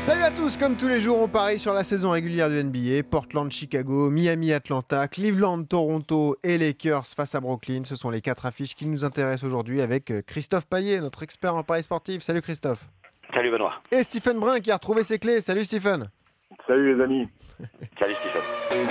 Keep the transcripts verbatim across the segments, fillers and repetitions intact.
Salut à tous, comme tous les jours, on parie sur la saison régulière du N B A. Portland, Chicago, Miami, Atlanta, Cleveland, Toronto et Lakers face à Brooklyn. Ce sont les quatre affiches qui nous intéressent aujourd'hui avec Christophe Payet, notre expert en paris sportif. Salut Christophe. Salut Benoît. Et Stephen Brun qui a retrouvé ses clés. Salut Stephen. Salut les amis. Salut Stephen.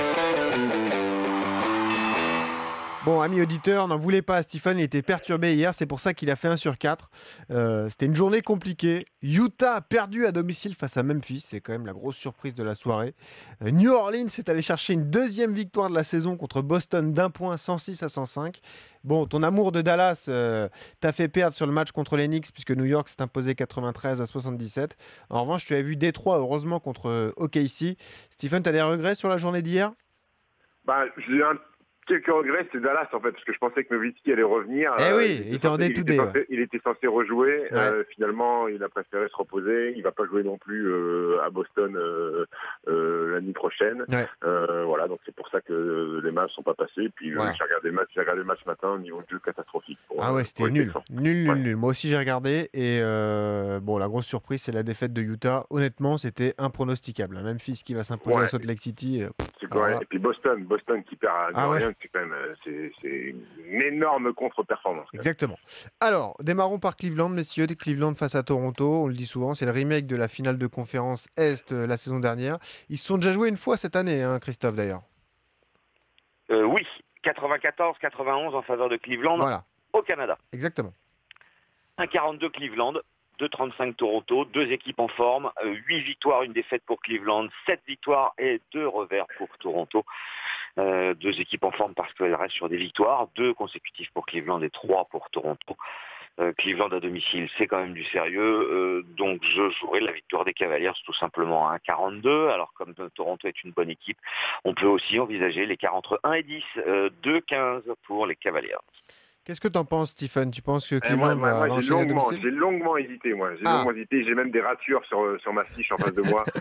Bon, amis auditeurs, n'en voulez pas à Stephen, il était perturbé hier, c'est pour ça qu'il a fait un sur quatre. Euh, c'était une journée compliquée. Utah a perdu à domicile face à Memphis, c'est quand même la grosse surprise de la soirée. Euh, New Orleans est allé chercher une deuxième victoire de la saison contre Boston d'un point, cent six à cent cinq. Bon, ton amour de Dallas euh, t'a fait perdre sur le match contre les Knicks puisque New York s'est imposé quatre-vingt-treize à soixante-dix-sept. En revanche, tu as vu Détroit, heureusement, contre euh, O K C. Stephen, tu as des regrets sur la journée d'hier ? Bah, j'ai un quelques regrets, c'est Dallas en fait, parce que je pensais que Nowitzki allait revenir. Eh euh, oui, il il était était en censé, day to il était day. censé- Ouais. il était censé rejouer. Ouais. Euh, finalement, il a préféré se reposer. Il va pas jouer non plus euh, à Boston euh, euh, l'année prochaine. Ouais. Euh, voilà, donc c'est pour ça que les matchs sont pas passés. Puis euh, Voilà. j'ai regardé le match, j'ai regardé le match ce matin, au niveau de jeu catastrophique. Pour, Ah euh, ouais, pour c'était les nul. Texans. Nul, nul, Ouais. nul. Moi aussi, j'ai regardé. Et euh, bon, la grosse surprise, c'est la défaite de Utah. Honnêtement, c'était impronosticable. Memphis qui va s'imposer Ouais. à Salt Lake City. euh, C'est Alors correct. là- Et puis Boston, Boston qui perd à Ah New ouais. Orleans, c'est quand même euh, c'est, c'est une énorme contre-performance. Exactement. Alors, démarrons par Cleveland, messieurs. Cleveland face à Toronto. On le dit souvent, c'est le remake de la finale de conférence Est euh, la saison dernière. Ils se sont déjà joués une fois cette année, hein, Christophe, d'ailleurs. Euh, oui, quatre-vingt-quatorze quatre-vingt-onze en faveur de Cleveland Voilà, au Canada. exactement. un quarante-deux Cleveland, deux trente-cinq Toronto, deux équipes en forme, euh, huit victoires, une défaite pour Cleveland, sept victoires et deux revers pour Toronto. Euh, deux équipes en forme parce qu'elles restent sur des victoires, deux consécutifs pour Cleveland et trois pour Toronto. Euh, Cleveland à domicile, c'est quand même du sérieux, euh, donc je jouerai la victoire des Cavaliers tout simplement à un quarante-deux. Alors comme Toronto est une bonne équipe, on peut aussi envisager l'écart entre un et dix, euh, deux quinze pour les Cavaliers. Qu'est-ce que tu en penses, Stephen ? Tu penses que Eh, Cleveland moi, moi, va moi, j'ai enchaîner à longuement, domicile ? j'ai longuement hésité, moi. J'ai Ah. longuement hésité. J'ai même des ratures sur sur ma fiche en face de moi,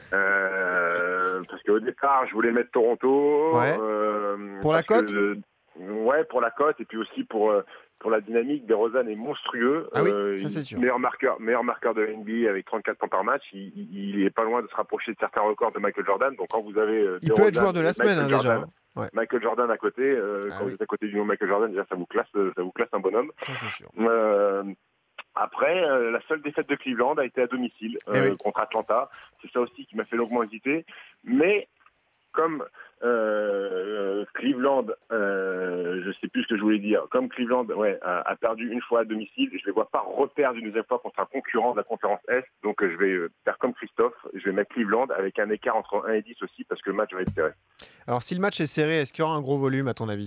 Euh, parce qu'au départ, je voulais mettre Toronto. Ouais. euh, Pour la parce cote que, euh, Ouais, pour la cote et puis aussi pour euh, pour la dynamique. DeRozan est monstrueux. Ah oui, Euh, ça, c'est il- sûr. Meilleur marqueur, meilleur marqueur de N B A avec trente-quatre points par match. Il, il, il est pas loin de se rapprocher de certains records de Michael Jordan. Donc quand vous avez euh, Il peut DeRozan être joueur de la et semaine, Michael hein, déjà. Jordan, hein. Ouais, Michael Jordan à côté, euh, Ah quand oui. vous êtes à côté du nom Michael Jordan, déjà ça vous classe, ça vous classe un bonhomme. ça, c'est sûr. Euh, après, euh, la seule défaite de Cleveland a été à domicile Eh euh, oui. contre Atlanta. C'est ça aussi qui m'a fait longuement hésiter. Mais comme euh, Cleveland, euh, je sais plus ce que je voulais dire, comme Cleveland ouais, a, a perdu une fois à domicile, je ne les vois pas reperdre une deuxième fois contre un concurrent de la conférence Est. Donc euh, je vais euh, faire comme Christophe, je vais mettre Cleveland avec un écart entre un et dix aussi parce que le match va être serré. Alors, si le match est serré, est-ce qu'il y aura un gros volume, à ton avis ?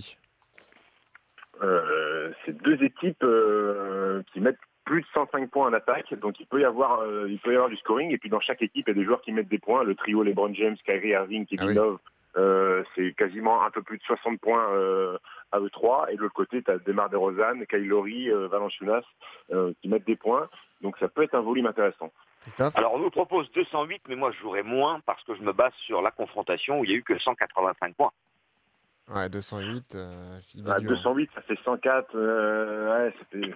Euh, c'est deux équipes euh, qui mettent plus de cent cinq points en attaque, donc il peut y avoir euh, il peut y avoir du scoring et puis dans chaque équipe il y a des joueurs qui mettent des points. Le trio LeBron James, Kyrie Irving, Kevin Ah oui. Love, euh, c'est quasiment un peu plus de soixante points euh, à eux trois. Et de l'autre côté tu as Demar DeRozan, Kyle Lowry, euh, Valanciunas euh, qui mettent des points. Donc ça peut être un volume intéressant. Christophe ? Alors on nous propose deux cent huit, mais moi je jouerai moins parce que je me base sur la confrontation où il n'y a eu que cent quatre-vingt-cinq points. Ouais, deux cent huit. Euh, il est À dur, deux cent huit ça fait cent quatre. Euh, ouais, ça fait.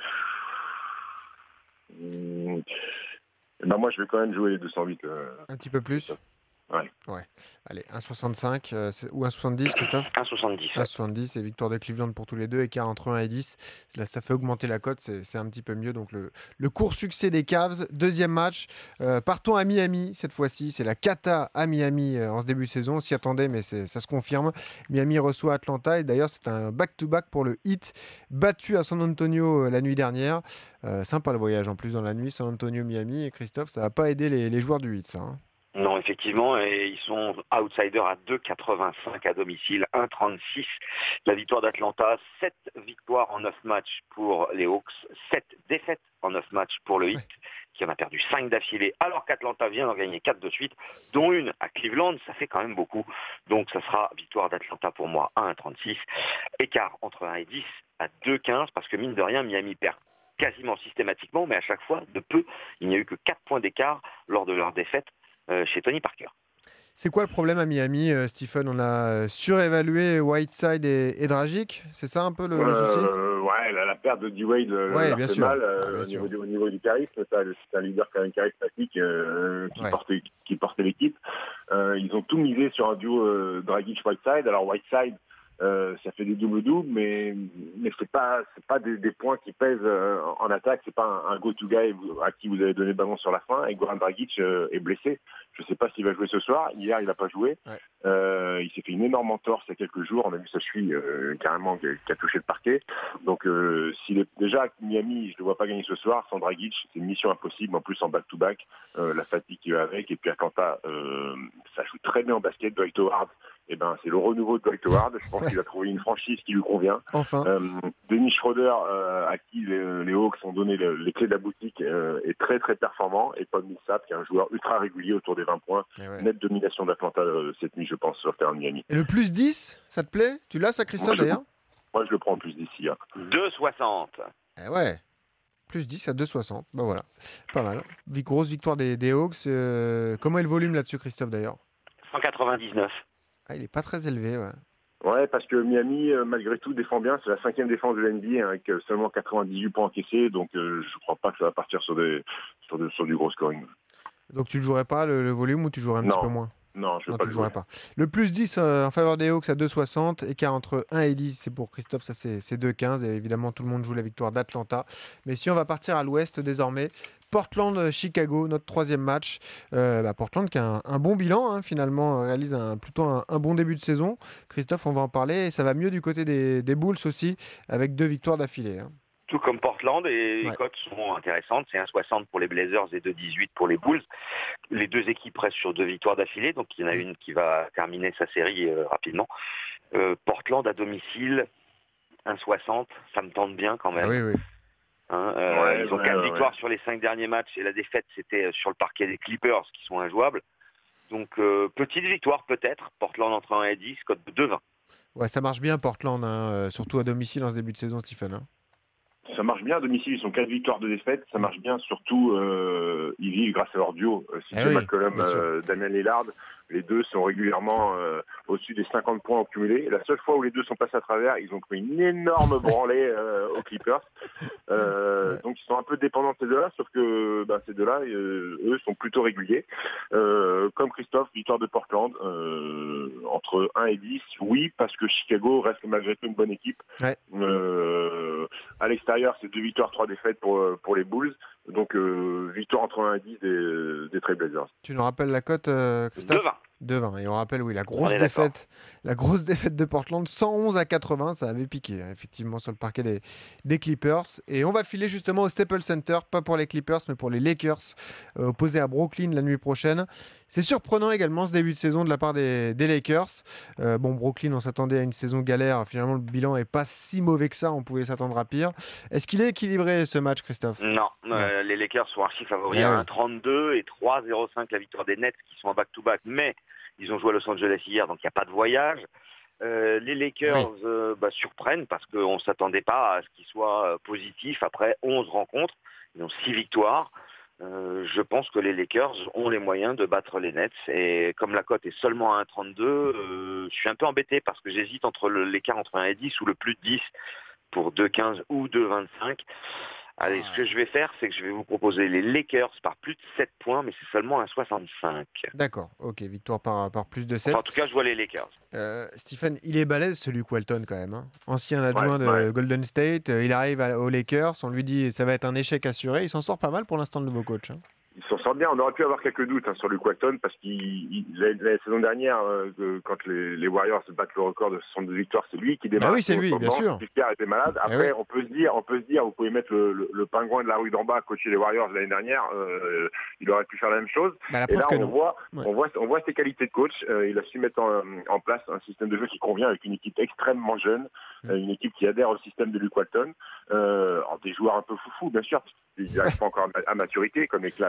Hum, eh ben moi je vais quand même jouer les deux cent huit. Euh, hein. Un petit peu plus ? Ouais. Ouais. Allez, un soixante-cinq euh, c'est- ou un soixante-dix, Christophe ? un soixante-dix. un soixante-dix et victoire de Cleveland pour tous les deux, écart entre un et dix. Là, ça fait augmenter la cote, c'est c'est un petit peu mieux. Donc, le, le court succès des Cavs, deuxième match. Euh, partons à Miami cette fois-ci. C'est la cata à Miami euh, en ce début de saison. On s'y attendait, mais c'est- ça se confirme. Miami reçoit Atlanta et d'ailleurs, c'est un back-to-back pour le Heat, battu à San Antonio euh, la nuit dernière. Euh, sympa le voyage en plus dans la nuit, San Antonio-Miami. Et Christophe, ça va pas aider les, les joueurs du Heat, ça. hein. Non, effectivement, et ils sont outsiders à deux quatre-vingt-cinq à domicile, un trente-six. La victoire d'Atlanta, sept victoires en neuf matchs pour les Hawks, sept défaites en neuf matchs pour le Heat, Ouais. qui en a perdu cinq d'affilée, alors qu'Atlanta vient d'en gagner quatre de suite, dont une à Cleveland, ça fait quand même beaucoup. Donc ça sera victoire d'Atlanta pour moi à un trente-six, écart entre un et dix à deux quinze, parce que mine de rien, Miami perd quasiment systématiquement, mais à chaque fois, de peu, il n'y a eu que quatre points d'écart lors de leur défaite euh, chez Tony Parker. C'est quoi le problème à Miami, euh, Stephen ? On a euh, surévalué Whiteside et, et Dragic, c'est ça un peu le, le souci ? Euh, ouais, Ouais, la, la perte de D-Wade euh, Ouais, leur bien fait sûr. mal euh, Ah, bien au, sûr. niveau, du- au niveau du charisme. Ça, c'est un leader quand même charismatique euh, qui, Ouais. portait, qui portait l'équipe. Euh, ils ont tout misé sur un duo euh, Dragic-Whiteside. Alors Whiteside, euh, ça fait des doubles-doubles, mais, mais c'est pas, c'est pas des, des points qui pèsent euh, en attaque. C'est pas un, un go-to guy à qui vous avez donné le ballon sur la fin. Et Goran Dragic euh, est blessé. Je sais pas s'il va jouer ce soir. Hier, il n'a pas joué. Ouais. Euh, il s'est fait une énorme entorse il y a quelques jours. On a vu sa cheville euh, carrément qui a, qui a touché le parquet. Donc, euh, s'il est déjà Miami, je ne le vois pas gagner ce soir. Sans Dragic, c'est une mission impossible. En plus, en back-to-back, euh, la fatigue qui va avec. Et puis Atlanta, euh, ça joue très bien en basket. Dwight Howard, eh ben, c'est le renouveau de Dwight Howard. Je pense Ouais. qu'il a trouvé une franchise qui lui convient. Enfin. Euh, Dennis Schroeder, euh, à qui les, les Hawks ont donné le, les clés de la boutique, euh, est très très performant. Et Paul Millsap, qui est un joueur ultra régulier autour des vingt points. Eh ouais. Nette domination d'Atlanta euh, cette nuit, je pense, sur le terrain de Miami. Et le plus dix, ça te plaît? Tu l'as, ça, Christophe, Moi, je- d'ailleurs? Moi, je le prends en plus d'ici. Hein. deux soixante. Eh ouais. Plus dix à deux soixante. Bah voilà. Pas mal. Vi- Grosse victoire des, des Hawks. Euh, comment est le volume là-dessus, Christophe, d'ailleurs? cent quatre-vingt-dix-neuf. Ah, il est pas très élevé, ouais. Ouais, parce que Miami, euh, malgré tout, défend bien. C'est la cinquième défense de l'N B A, hein, avec euh, seulement quatre-vingt-dix-huit points encaissés. Donc, euh, je crois pas que ça va partir sur, des, sur, de- sur du gros scoring. Donc tu ne jouerais pas le, le volume ou tu jouerais un Non. petit peu moins? Non, je ne Non, vais pas tu le ne jouerais jouer. pas. Le plus dix euh, en faveur des Hawks à deux soixante. Écart entre un et dix, c'est pour Christophe, ça c'est c'est deux quinze. Et évidemment, tout le monde joue la victoire d'Atlanta. Mais si on va partir à l'ouest désormais, Portland-Chicago, notre troisième match. Euh, bah, Portland qui a un, un bon bilan, hein, finalement, euh, réalise un, plutôt un, un bon début de saison. Christophe, on va en parler. Et ça va mieux du côté des, des Bulls aussi, avec deux victoires d'affilée. Hein. Tout comme Portland, et les Ouais. cotes sont intéressantes. C'est un soixante pour les Blazers et deux dix-huit pour les Bulls. Les deux équipes restent sur deux victoires d'affilée, donc il y en a une qui va terminer sa série euh, rapidement. Euh, Portland à domicile, un soixante, ça me tente bien quand même. Ah oui, oui. Hein, euh, Ouais, ils ont ouais, quatre ouais, victoires ouais. sur les cinq derniers matchs et la défaite c'était sur le parquet des Clippers qui sont injouables. Donc euh, petite victoire peut-être, Portland entre un et dix, cote de deux vingt. Ouais, ça marche bien, Portland, hein, euh, surtout à domicile en ce début de saison, Stephen. Hein. Ça marche bien à domicile, ils sont quatre victoires de défaite. Ça marche bien, surtout, euh, ils vivent grâce à leur duo. Euh, C J Eh oui, McCollum, bien sûr. euh, Damien Lillard, les deux sont régulièrement euh, au-dessus des cinquante points au cumulé. La seule fois où les deux sont passés à travers, ils ont pris une énorme branlée euh, aux Clippers. Euh, Ouais. Donc ils sont un peu dépendants de ces deux-là, sauf que ben, ces deux-là, euh, eux, sont plutôt réguliers. Euh, comme Christophe, victoire de Portland, euh, entre un et dix, oui, parce que Chicago reste malgré tout une bonne équipe. Ouais. Euh, à l'extérieur, c'est deux victoires, trois défaites pour, euh, pour les Bulls. Donc euh, victoire entre un et dix des, des Trail Blazers. Tu nous rappelles la cote, euh, Christophe? deux vingt. deux vingt. Et on rappelle, oui, la On grosse est d'accord. défaite, la grosse défaite de Portland, cent onze à quatre-vingts, ça avait piqué, hein, effectivement, sur le parquet des, des Clippers. Et on va filer justement au Staples Center, pas pour les Clippers, mais pour les Lakers, euh, opposés à Brooklyn la nuit prochaine. C'est surprenant également ce début de saison de la part des, des Lakers. Euh, bon, Brooklyn, on s'attendait à une saison galère. Finalement, le bilan n'est pas si mauvais que ça. On pouvait s'attendre à pire. Est-ce qu'il est équilibré ce match, Christophe? Non, euh, les Lakers sont archi favoris Eh à oui. un trente-deux et trois zéro cinq la victoire des Nets qui sont en back-to-back, mais ils ont joué à Los Angeles hier, donc il n'y a pas de voyage. Euh, les Lakers Oui. euh, bah, surprennent parce qu'on ne s'attendait pas à ce qu'ils soient euh, positifs après onze rencontres. Ils ont six victoires. Euh, je pense que les Lakers ont les moyens de battre les Nets. Et comme la cote est seulement à un trente-deux, euh, je suis un peu embêté parce que j'hésite entre le- l'écart entre un et dix ou le plus de dix pour deux quinze ou deux vingt-cinq. Allez, Ah. ce que je vais faire, c'est que je vais vous proposer les Lakers par plus de sept points, mais c'est seulement un soixante-cinq. D'accord, ok, victoire par, par plus de sept. Enfin, en tout cas, je vois les Lakers. Euh, Stephen, il est balèze ce Luke Walton quand même. Hein. Ancien adjoint Ouais, de ouais. Golden State, euh, il arrive à- aux Lakers, on lui dit ça va être un échec assuré. Il s'en sort pas mal pour l'instant, le nouveau coach. Hein. Ils s'en sortent bien. On aurait pu avoir quelques doutes hein, sur Luke Walton parce qu'il il- la, la saison dernière, euh, que- quand les, les Warriors battent le record de soixante-deux victoires, c'est lui qui démarre. Ah oui, c'est sur- lui, sur le bien banc. sûr. Pierre était malade. Eh Après, oui. on peut se dire, on peut se dire, vous pouvez mettre le, le, le pingouin de la rue d'en bas à coacher les Warriors l'année dernière. Euh, il aurait pu faire la même chose. Bah, la Et preuve là, que on non. voit, Ouais. on voit, on voit ses qualités de coach. Euh, il a su mettre en, en place un système de jeu qui convient avec une équipe extrêmement jeune, Mm. euh, une équipe qui adhère au système de Luke Walton. Euh, alors des joueurs un peu foufous, bien sûr, parce qu'ils n'arrivent pas encore à, à maturité, comme les Cla- Clarkson,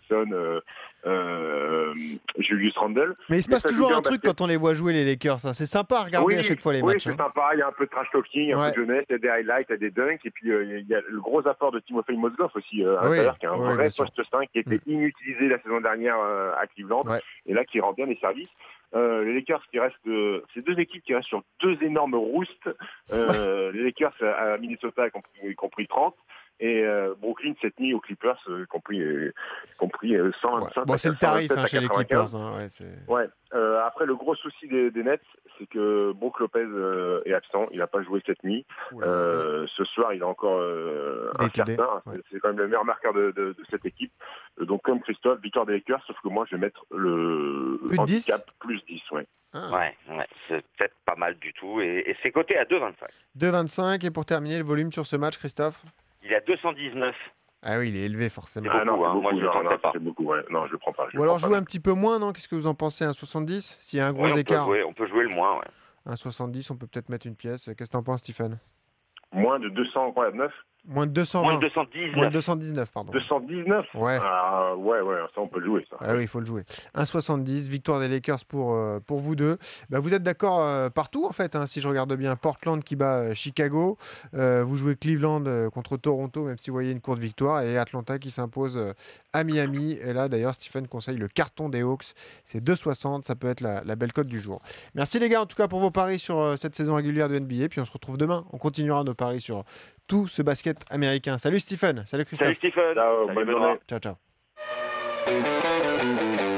Thompson, euh, euh, Julius Randle. Mais il se Mais passe ça toujours joue un bien truc basket. quand on les voit jouer, les Lakers. Hein. C'est sympa à regarder oui, à chaque fois les oui, matchs. c'est hein. sympa. Il y a un peu de trash talking, un Ouais. peu de jeunesse, il y a des highlights, il y a des dunks, et puis euh, il y a le gros apport de Timofey Mozgov aussi euh, à Oui, l'intérieur, qui est un oui, vrai bien sûr. poste cinq qui était Mm. inutilisé la saison dernière euh, à Cleveland, Ouais. et là qui rend bien les services. Euh, les Lakers qui restent, euh, c'est deux équipes qui restent sur deux énormes roustes. Euh, les Lakers à Minnesota ont pris, ont pris trente. Et euh, Brooklyn cette nuit aux Clippers euh, compris euh, compris euh, cent vingt-cinq. Ouais. Bon, à c'est le tarif hein, chez les quatre-vingt-quinze. Clippers. Hein. Ouais, c'est... Ouais. Euh, après, le gros souci des, des Nets, c'est que Brook Lopez euh, est absent. Il n'a pas joué cette nuit. Oula, Euh, ce soir, il est encore euh, Day to day, incertain. ouais. C'est, c'est quand même le meilleur marqueur de, de, de cette équipe. Euh, donc, comme Christophe, victoire des Lakers, sauf que moi, je vais mettre le Plus de handicap plus dix. Ouais. Ah. Ouais, ouais, c'est peut-être pas mal du tout. Et, et c'est coté à deux vingt-cinq. deux vingt-cinq et pour terminer le volume sur ce match, Christophe. Il est à deux cent dix-neuf. Ah oui, il est élevé forcément. C'est Ah non, beaucoup, c'est hein. beaucoup. Moi, je le non, tenterai non, pas. c'est beaucoup. Ouais. Non, je le prends pas. Je Ou le alors prends jouer pas. un petit peu moins, non? Qu'est-ce que vous en pensez? Un soixante-dix? S'il y a un gros Ouais, on, peut écart. jouer, on peut jouer le moins, ouais. Un soixante-dix, on peut peut-être mettre une pièce. Qu'est-ce que t'en penses, Stephen? Moins de deux cent neuf. Moins de deux cent vingt. Moins de deux cent dix-neuf. Moins de deux cent dix-neuf, pardon. deux cent dix-neuf. Ouais. Ah, ouais, ouais, ça on peut le jouer, ça. Ah oui, il faut le jouer. un soixante-dix, victoire des Lakers pour, euh, pour vous deux. Bah, vous êtes d'accord euh, partout, en fait, hein, si je regarde bien. Portland qui bat euh, Chicago. Euh, vous jouez Cleveland euh, contre Toronto, même si vous voyez une courte victoire. Et Atlanta qui s'impose euh, à Miami. Et là, d'ailleurs, Stephen conseille le carton des Hawks. C'est deux soixante. Ça peut être la, la belle cote du jour. Merci, les gars, en tout cas, pour vos paris sur euh, cette saison régulière de N B A. Puis on se retrouve demain. On continuera nos paris sur tout ce basket américain. Salut, Stephen. Salut, Christophe. Salut Stephen. Ciao, Salut bonne Benoît. journée. Ciao, ciao.